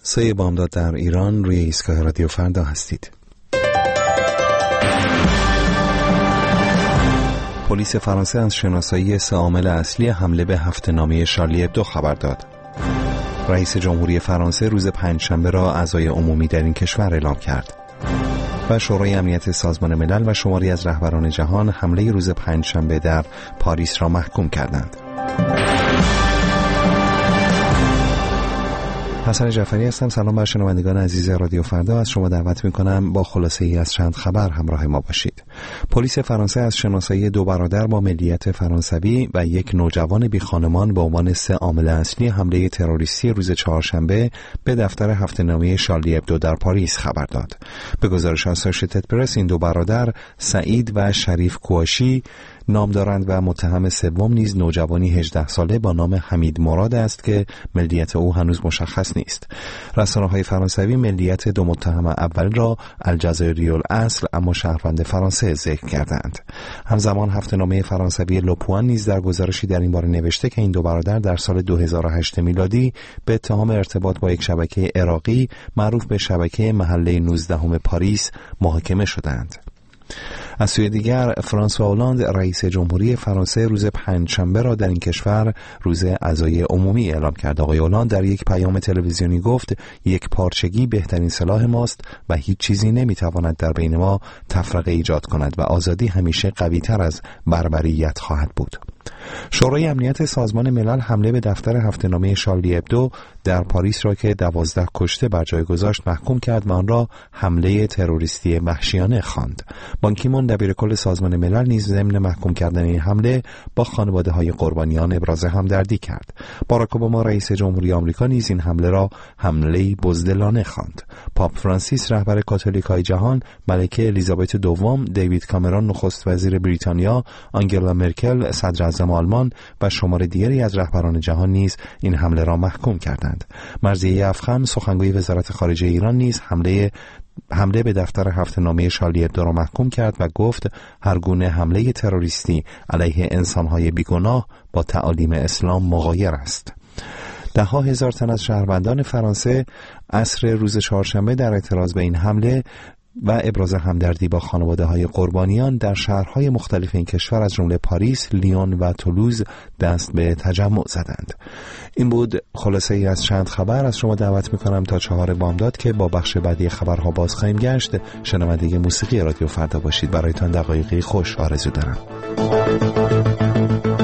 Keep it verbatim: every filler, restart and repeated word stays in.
سه بامداد در ایران، روی ایستگاه رادیو فردا هستید. پلیس فرانسه از شناسایی سه عامل اصلی حمله به هفته‌نامه شارلی ابدو خبر داد. رئیس جمهوری فرانسه روز پنجشنبه را عزای عمومی در این کشور اعلام کرد. و شورای امنیت سازمان ملل و شماری از رهبران جهان حمله روز پنجشنبه در پاریس را محکوم کردند. حسن جعفری هستم. سلام بر شنوندگان عزیز رادیو فردا. از شما دعوت می‌کنم با خلاصه ای از چند خبر همراه ما باشید. پلیس فرانسه از شناسایی دو برادر با ملیت فرانسوی و یک نوجوان بی خانمان به عنوان سه عامل اصلی حمله تروریستی روز چهارشنبه به دفتر هفته‌نامه شارلی ابدو در پاریس خبر داد. به گزارش آسوشیتد پرس، این دو برادر سعید و شریف کواشی نام دارند و متهم سوم نیز نوجوانی هجده ساله با نام حمید مراد است که ملیت او هنوز مشخص نیست. رسانه‌های فرانسوی ملیت دو متهم اول را الجزایری الاصل اما شهروند فرانسه ذکر کردند. همزمان هفته‌نامه فرانسوی لوپوان نیز در گزارشی در این باره نوشته که این دو برادر در سال دو هزار و هشت میلادی به اتهام ارتباط با یک شبکه عراقی معروف به شبکه محله نوزدهم پاریس محاکمه شدند. از سوی دیگر، فرانسوا اولاند رئیس جمهوری فرانسه روز پنجشنبه را در این کشور روز عزای عمومی اعلام کرد. آقای اولاند در یک پیام تلویزیونی گفت یک پارچگی بهترین سلاح ماست و هیچ چیزی نمیتواند در بین ما تفرقه ایجاد کند و آزادی همیشه قوی‌تر از بربریت خواهد بود. شورای امنیت سازمان ملل حمله به دفتر هفته‌نامه شارلی ابدو در پاریس را که دوازده کشته بر جای گذاشت محکوم کرد و آن را حمله تروریستی وحشیانه خواند. بان کی مون دبیرکل سازمان ملل نیز ضمن محکوم کردن این حمله با خانواده‌های قربانیان ابراز همدردی کرد. باراک اوباما رئیس جمهوری آمریکا نیز این حمله را حمله بزدلانه خواند. پاپ فرانسیس رهبر کاتولیکای جهان، ملکه الیزابت دوم، دیوید کامرون نخست وزیر بریتانیا، آنگلا مرکل صدراعظم آلمان و شمار دیگری از رهبران جهان نیز این حمله را محکوم کردند. مرضیه افخم سخنگوی وزارت خارجه ایران نیز حمله حمله به دفتر هفته‌نامه شارلی ابدو را محکوم کرد و گفت هر گونه حمله تروریستی علیه انسان‌های بیگناه با تعالیم اسلام مغایر است. ده ها هزار تن از شهروندان فرانسه عصر روز چهارشنبه در اعتراض به این حمله و ابراز همدردی با خانواده‌های قربانیان در شهرهای مختلف این کشور از جمله پاریس، لیون و تولوز دست به تجمع زدند. این بود خلاصه ای از چند خبر. از شما دعوت می‌کنم تا چهار بامداد که با بخش بعدی خبرها باز خواهیم گشت شنونده موسیقی رادیو فردا باشید. برایتان دقایقی خوش آرزو دارم.